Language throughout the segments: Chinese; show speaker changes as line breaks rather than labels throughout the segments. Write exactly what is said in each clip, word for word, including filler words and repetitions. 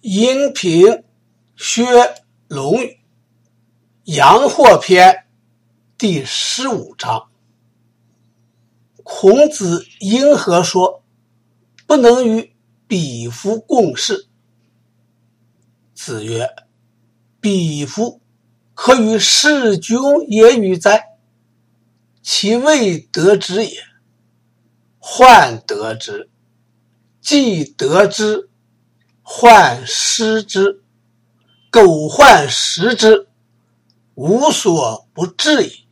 阴平薛龙语阳货篇第十五章。孔子因何说不能与鄙夫共事？子曰：鄙夫可与弑君也与哉？其未得之也。患得之，既得之，患失之，苟患失之，无所不至矣。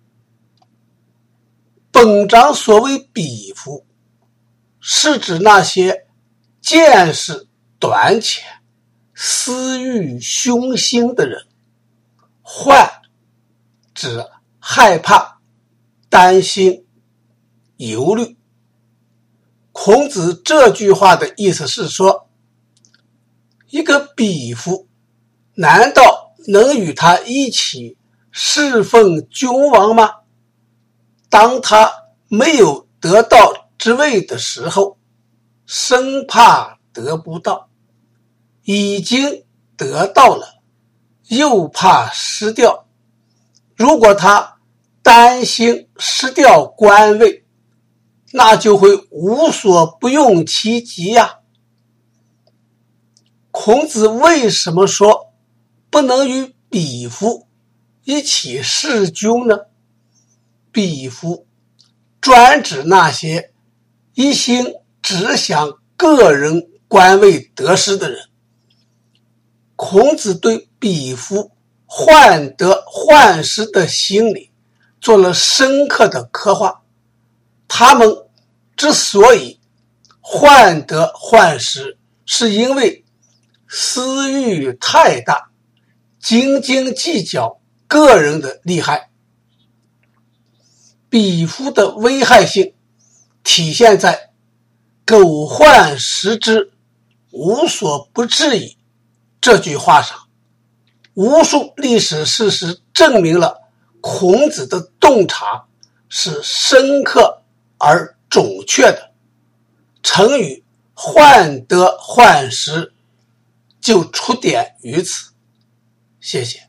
本章所谓鄙夫，是指那些见识短浅、私欲凶心的人。患指害怕、担心、忧虑。孔子这句话的意思是说，一个鄙夫难道能与他一起侍奉君王吗？当他没有得到之位的时候，生怕得不到；已经得到了，又怕失掉。如果他担心失掉官位，那就会无所不用其极呀。孔子为什么说不能与鄙夫一起弑君呢？鄙夫专指那些一心只想个人官位得失的人。孔子对鄙夫患得患失的心理做了深刻的刻画。他们之所以患得患失，是因为私欲太大，斤斤计较个人的利害。鄙夫的危害性体现在苟患失之，无所不至矣这句话上。无数历史事实证明了孔子的洞察是深刻而准确的。成语患得患失就出典于此。谢谢。